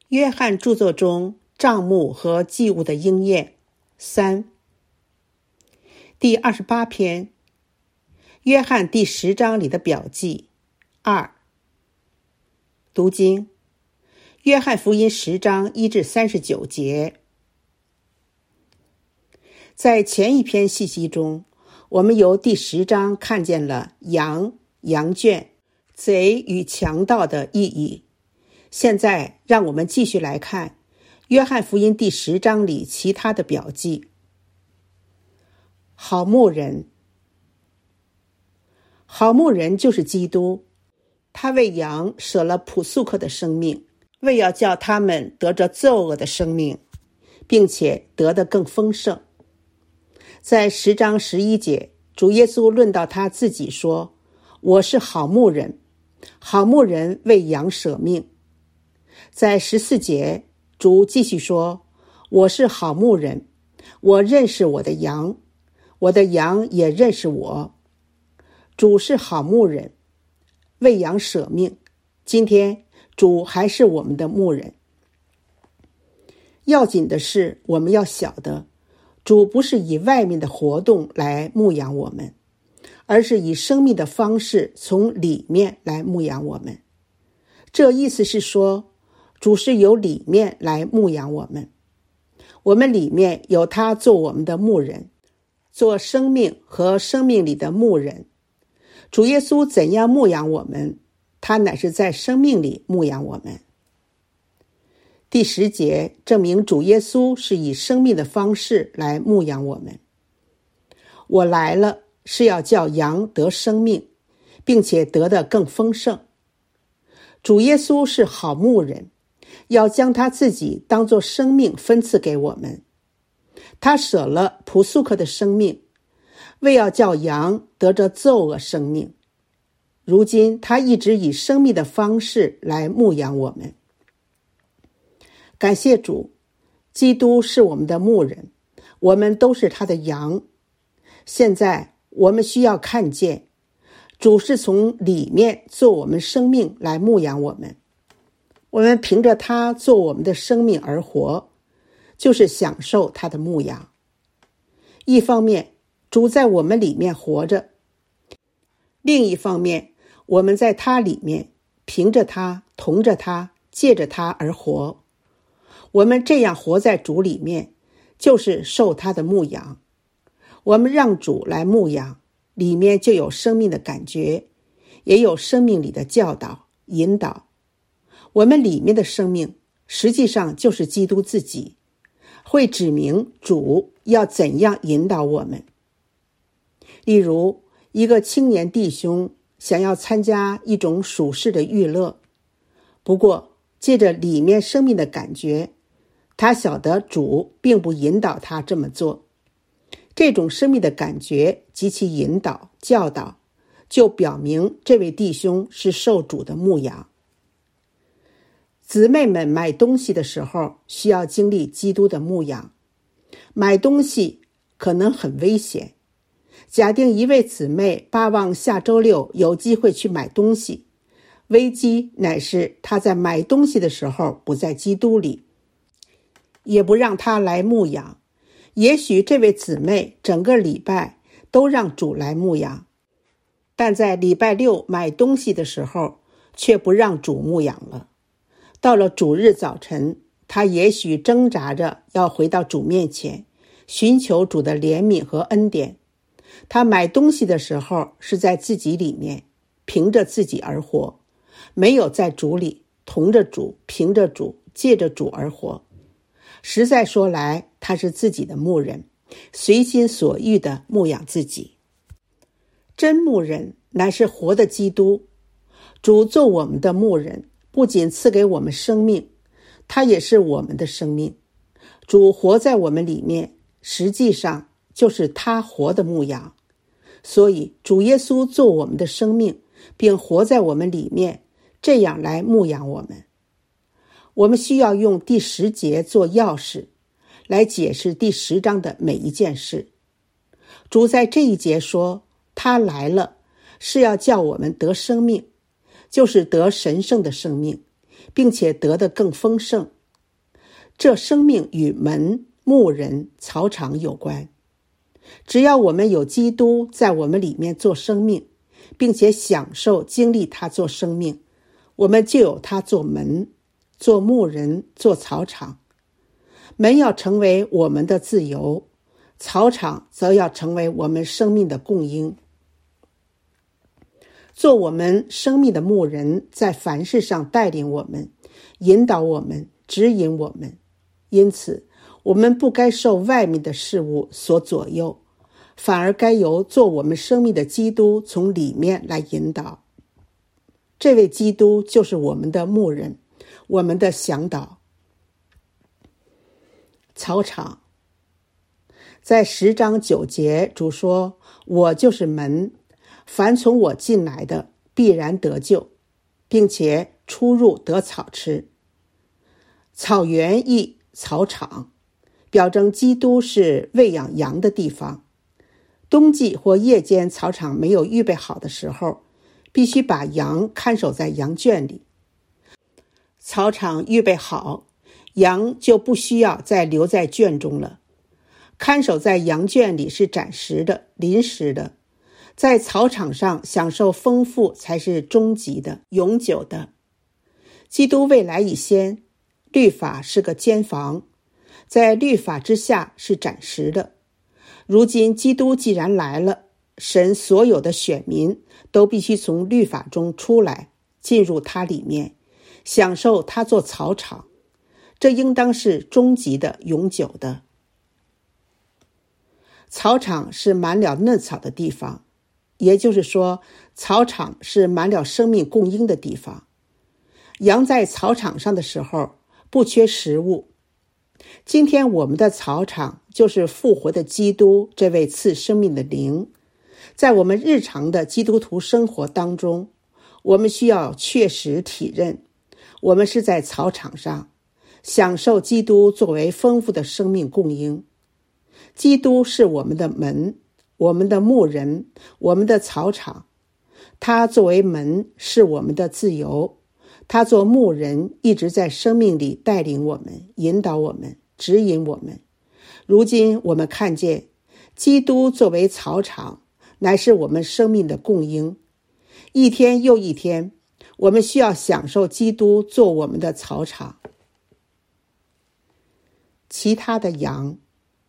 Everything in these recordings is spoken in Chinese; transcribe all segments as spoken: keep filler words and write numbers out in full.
约翰著作中账目和祭物的应验。三、第二十八篇，约翰第十章里的表记。二、读经，约翰福音十章一至三十九节。在前一篇信息中，我们由第十章看见了羊、羊圈、贼与强盗的意义。现在让我们继续来看约翰福音第十章里其他的表记。好牧人，好牧人就是基督，他为羊舍了朴素克的生命，为要叫他们得着罪恶的生命，并且得得更丰盛。在十章十一节，主耶稣论到他自己说，我是好牧人，好牧人为羊舍命。在十四节，主继续说，我是好牧人，我认识我的羊，我的羊也认识我。主是好牧人，为羊舍命。今天主还是我们的牧人。要紧的是，我们要晓得，主不是以外面的活动来牧养我们，而是以生命的方式从里面来牧养我们。这意思是说，主是由里面来牧养我们，我们里面有他做我们的牧人，做生命和生命里的牧人。主耶稣怎样牧养我们，他乃是在生命里牧养我们。第十节证明主耶稣是以生命的方式来牧养我们。我来了，是要叫羊得生命，并且得得更丰盛。主耶稣是好牧人，要将他自己当作生命分赐给我们。他舍了朴素克的生命，为要叫羊得着罪恶生命。如今他一直以生命的方式来牧养我们。感谢主，基督是我们的牧人，我们都是他的羊。现在我们需要看见，主是从里面做我们生命来牧养我们。我们凭着他做我们的生命而活，就是享受他的牧养。一方面，主在我们里面活着；另一方面，我们在他里面，凭着他，同着他，借着他而活。我们这样活在主里面，就是受他的牧养。我们让主来牧养，里面就有生命的感觉，也有生命里的教导、引导。我们里面的生命实际上就是基督自己，会指明主要怎样引导我们。例如，一个青年弟兄想要参加一种属世的娱乐，不过借着里面生命的感觉，他晓得主并不引导他这么做。这种生命的感觉及其引导、教导，就表明这位弟兄是受主的牧养。姊妹们买东西的时候，需要经历基督的牧养。买东西可能很危险。假定一位姊妹巴望下周六有机会去买东西，危机乃是她在买东西的时候不在基督里，也不让她来牧养。也许这位姊妹整个礼拜都让主来牧养，但在礼拜六买东西的时候却不让主牧养了。到了主日早晨，他也许挣扎着要回到主面前，寻求主的怜悯和恩典。他买东西的时候是在自己里面，凭着自己而活，没有在主里，同着主，凭着主，借着主而活。实在说来，他是自己的牧人，随心所欲地牧养自己。真牧人乃是活的基督，主做我们的牧人，不仅赐给我们生命，他也是我们的生命。主活在我们里面，实际上就是他活的牧养。所以主耶稣做我们的生命，并活在我们里面，这样来牧养我们。我们需要用第十节做钥匙，来解释第十章的每一件事。主在这一节说，他来了，是要叫我们得生命，就是得神圣的生命，并且得得更丰盛。 这生命与门、牧人、草场有关。只要我们有基督在我们里面做生命，并且享受经历他做生命，我们就有他做门、做牧人、做草场。门要成为我们的自由，草场则要成为我们生命的供应。做我们生命的牧人，在凡事上带领我们，引导我们，指引我们。因此我们不该受外面的事物所左右，反而该由做我们生命的基督从里面来引导。这位基督就是我们的牧人，我们的向导。草场，在十章九节，主说：我就是门，凡从我进来的必然得救，并且出入得草吃。草原亦草场，表征基督是喂养羊的地方。冬季或夜间草场没有预备好的时候，必须把羊看守在羊圈里。草场预备好，羊就不需要再留在圈中了。看守在羊圈里是暂时的、临时的，在草场上享受丰富才是终极的、永久的。基督未来以先，律法是个监房，在律法之下是暂时的。如今基督既然来了，神所有的选民都必须从律法中出来，进入他里面，享受他做草场，这应当是终极的、永久的。草场是满了嫩草的地方，也就是说，草场是满了生命供应的地方。羊在草场上的时候不缺食物。今天我们的草场就是复活的基督，这位赐生命的灵。在我们日常的基督徒生活当中，我们需要确实体认，我们是在草场上享受基督作为丰富的生命供应。基督是我们的门，我们的牧人，我们的草场。他作为门是我们的自由，他做牧人一直在生命里带领我们，引导我们，指引我们。如今我们看见基督作为草场，乃是我们生命的供应。一天又一天，我们需要享受基督做我们的草场。其他的羊，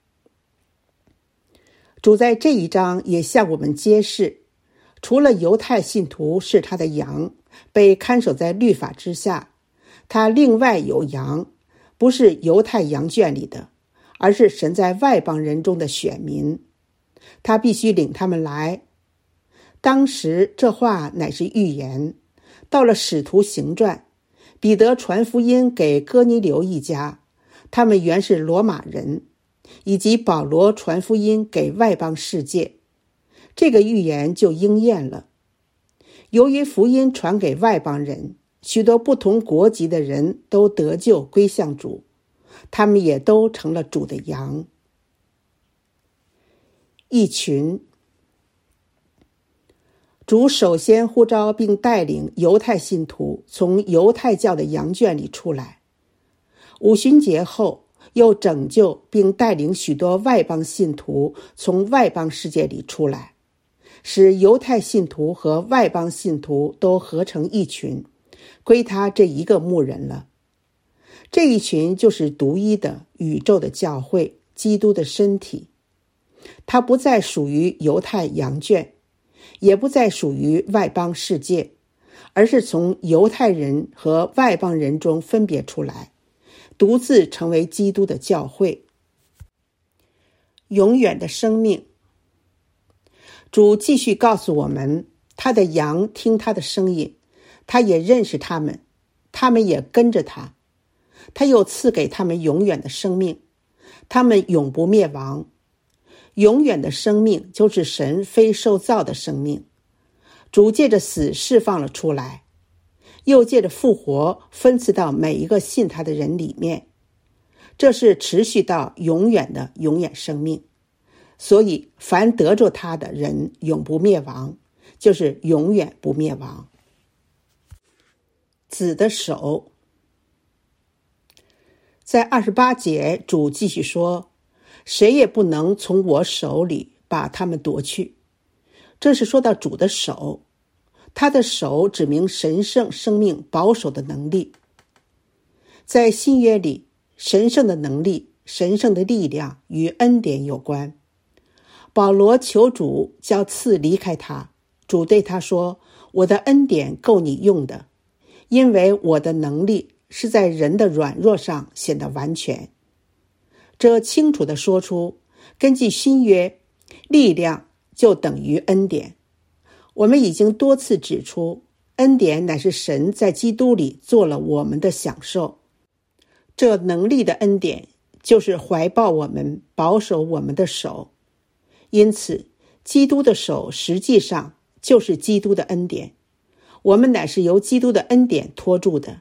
主在这一章也向我们揭示，除了犹太信徒是他的羊，被看守在律法之下，他另外有羊，不是犹太羊圈里的，而是神在外邦人中的选民，他必须领他们来。当时这话乃是预言。到了使徒行传，彼得传福音给哥尼流一家，他们原是罗马人，以及保罗传福音给外邦世界，这个预言就应验了。由于福音传给外邦人，许多不同国籍的人都得救归向主，他们也都成了主的羊。一群，主首先呼召并带领犹太信徒从犹太教的羊圈里出来，五旬节后又拯救并带领许多外邦信徒从外邦世界里出来，使犹太信徒和外邦信徒都合成一群，归他这一个牧人了。这一群就是独一的宇宙的教会，基督的身体。它不再属于犹太羊圈，也不再属于外邦世界，而是从犹太人和外邦人中分别出来，独自成为基督的教会。永远的生命，主继续告诉我们，他的羊听他的声音，他也认识他们，他们也跟着他。他又赐给他们永远的生命，他们永不灭亡。永远的生命就是神非受造的生命，主借着死释放了出来，又借着复活分赐到每一个信他的人里面，这是持续到永远的永远生命。所以凡得着他的人永不灭亡，就是永远不灭亡。子的手， 在二十八节，主继续说，谁也不能从我手里把他们夺去。这是说到主的手，他的手指明神圣生命保守的能力。在新约里，神圣的能力、神圣的力量与恩典有关。保罗求主叫刺离开他，主对他说，我的恩典够你用的，因为我的能力是在人的软弱上显得完全。这清楚地说出，根据新约，力量就等于恩典。我们已经多次指出，恩典乃是神在基督里做了我们的享受。这能力的恩典就是怀抱我们、保守我们的手。因此，基督的手实际上就是基督的恩典，我们乃是由基督的恩典托住的。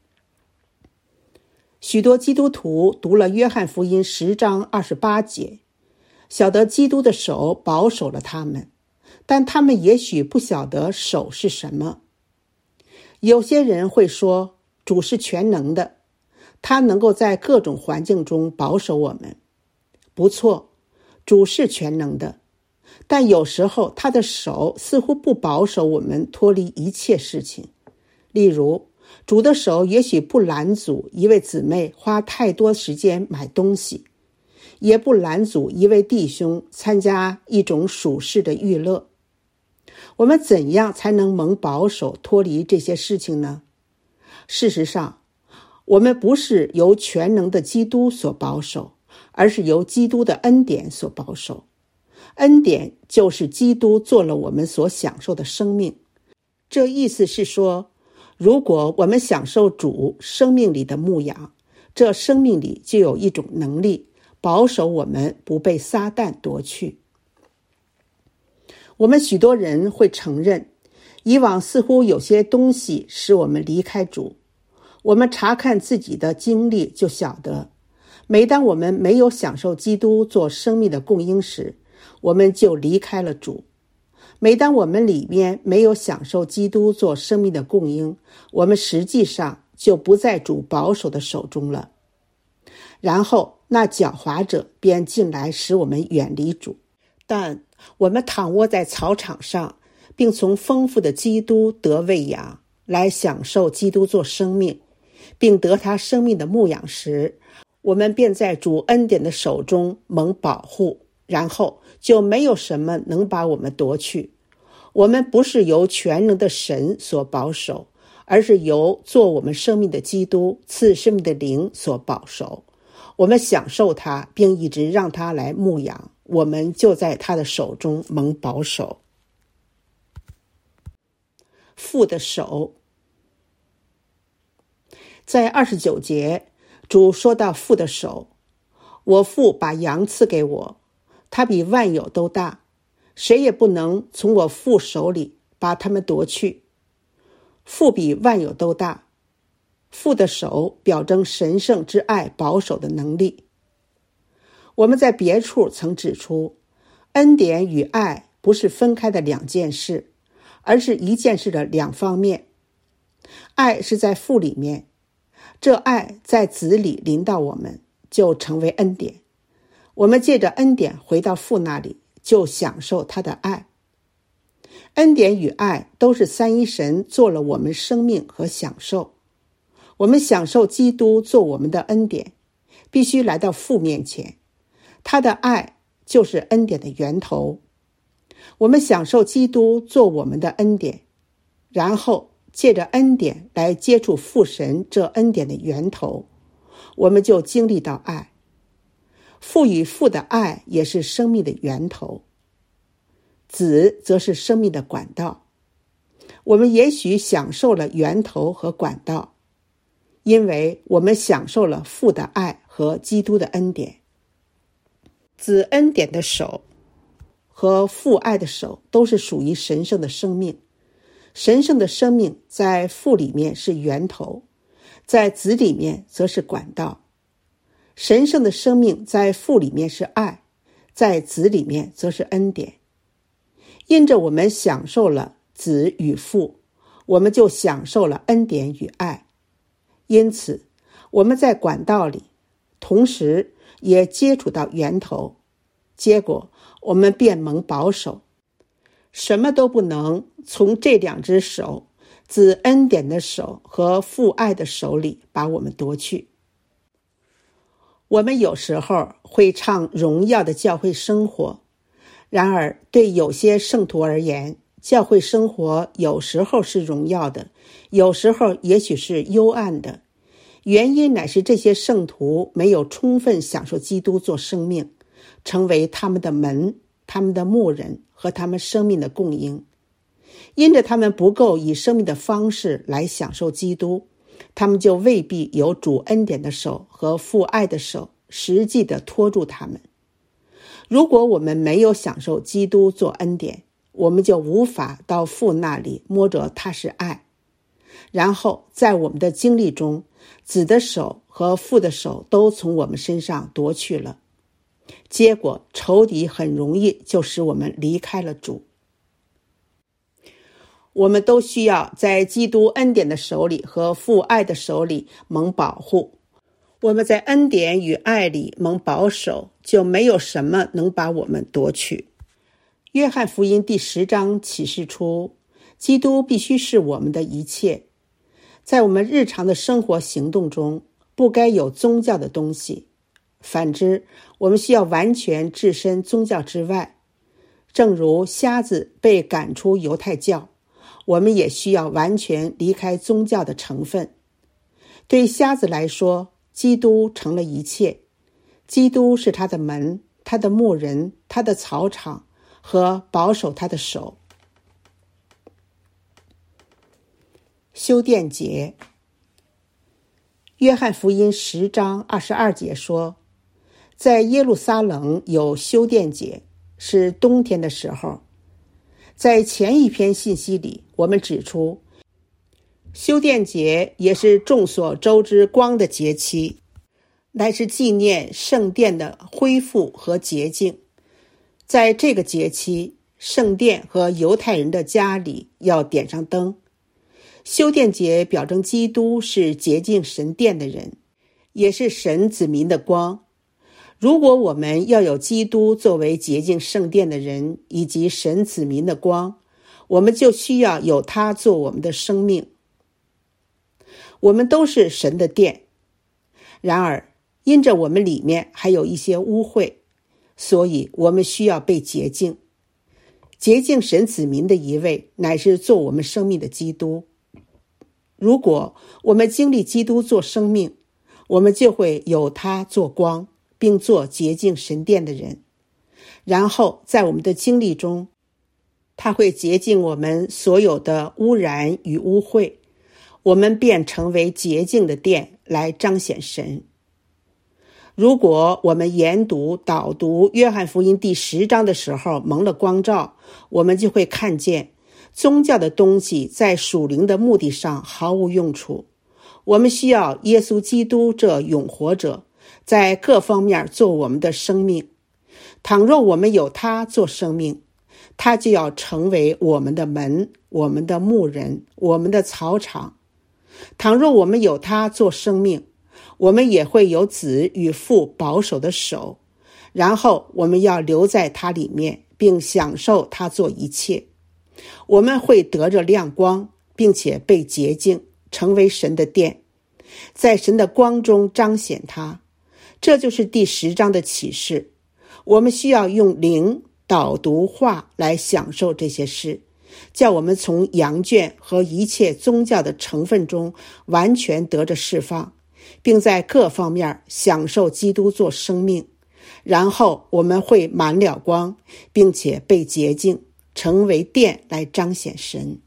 许多基督徒读了约翰福音十章二十八节，晓得基督的手保守了他们，但他们也许不晓得手是什么。有些人会说，主是全能的，他能够在各种环境中保守我们。不错，主是全能的，但有时候他的手似乎不保守我们脱离一切事情。例如，主的手也许不拦阻一位姊妹花太多时间买东西，也不拦阻一位弟兄参加一种属世的娱乐。我们怎样才能蒙保守脱离这些事情呢？事实上，我们不是由全能的基督所保守，而是由基督的恩典所保守。恩典就是基督做了我们所享受的生命。这意思是说，如果我们享受主生命里的牧养，这生命里就有一种能力，保守我们不被撒旦夺去。我们许多人会承认，以往似乎有些东西使我们离开主。我们查看自己的经历就晓得，每当我们没有享受基督做生命的供应时，我们就离开了主。每当我们里面没有享受基督做生命的供应，我们实际上就不在主保守的手中了。然后那狡猾者便进来使我们远离主。但我们躺卧在草场上，并从丰富的基督得喂养，来享受基督做生命，并得他生命的牧养时，我们便在主恩典的手中蒙保护，然后就没有什么能把我们夺去。我们不是由全能的神所保守，而是由做我们生命的基督赐生命的灵所保守。我们享受他，并一直让他来牧养，我们就在他的手中蒙保守。父的手。在二十九节，主说到父的手，我父把羊赐给我，他比万有都大，谁也不能从我父手里把他们夺去。父比万有都大，父的手表征神圣之爱保守的能力。我们在别处曾指出，恩典与爱不是分开的两件事，而是一件事的两方面。爱是在父里面，这爱在子里临到我们，就成为恩典。我们借着恩典回到父那里，就享受他的爱。恩典与爱都是三一神做了我们生命和享受。我们享受基督做我们的恩典，必须来到父面前。他的爱就是恩典的源头。我们享受基督做我们的恩典，然后借着恩典来接触父神这恩典的源头，我们就经历到爱。父与父的爱也是生命的源头，子则是生命的管道。我们也许享受了源头和管道，因为我们享受了父的爱和基督的恩典。子恩典的手和父爱的手都是属于神圣的生命。神圣的生命在父里面是源头，在子里面则是管道。神圣的生命在父里面是爱，在子里面则是恩典。因着我们享受了子与父，我们就享受了恩典与爱。因此，我们在管道里同时也接触到源头，结果我们便蒙保守，什么都不能从这两只手，子恩典的手和父爱的手里把我们夺去。我们有时候会唱荣耀的教会生活，然而对有些圣徒而言，教会生活有时候是荣耀的，有时候也许是幽暗的。原因乃是这些圣徒没有充分享受基督做生命，成为他们的门、他们的牧人和他们生命的供应。因着他们不够以生命的方式来享受基督，他们就未必有主恩典的手和父爱的手实际地拖住他们。如果我们没有享受基督做恩典，我们就无法到父那里摸着他是爱。然后在我们的经历中，子的手和父的手都从我们身上夺去了，结果仇敌很容易就使我们离开了主。我们都需要在基督恩典的手里和父爱的手里蒙保护。我们在恩典与爱里蒙保守，就没有什么能把我们夺去。约翰福音第十章启示出，基督必须是我们的一切。在我们日常的生活行动中，不该有宗教的东西，反之，我们需要完全置身宗教之外。正如瞎子被赶出犹太教，我们也需要完全离开宗教的成分。对瞎子来说，基督成了一切，基督是他的门、他的牧人、他的草场和保守他的手。修殿节，约翰福音十章二十二节说，在耶路撒冷有修殿节，是冬天的时候。在前一篇信息里，我们指出，修殿节也是众所周知光的节期，乃是纪念圣殿的恢复和洁净。在这个节期，圣殿和犹太人的家里要点上灯。修殿节表征基督是洁净神殿的人，也是神子民的光。如果我们要有基督作为洁净圣殿的人以及神子民的光，我们就需要有他做我们的生命。我们都是神的殿，然而因着我们里面还有一些污秽，所以我们需要被洁净。洁净神子民的一位乃是做我们生命的基督。如果我们经历基督做生命，我们就会有他做光，并做洁净神殿的人。然后在我们的经历中，他会洁净我们所有的污染与污秽，我们便成为洁净的殿来彰显神。如果我们研读导读约翰福音第十章的时候蒙了光照，我们就会看见宗教的东西在属灵的目的上毫无用处。我们需要耶稣基督这永活者在各方面做我们的生命。倘若我们有他做生命，他就要成为我们的门、我们的牧人、我们的草场。倘若我们有他做生命，我们也会有子与父保守的手，然后我们要留在他里面，并享受他做一切。我们会得着亮光，并且被洁净，成为神的殿，在神的光中彰显他。这就是第十章的启示。我们需要用灵导读话来享受这些事，叫我们从羊圈和一切宗教的成分中完全得着释放，并在各方面享受基督做生命。然后我们会满了光，并且被洁净，成为殿来彰显神。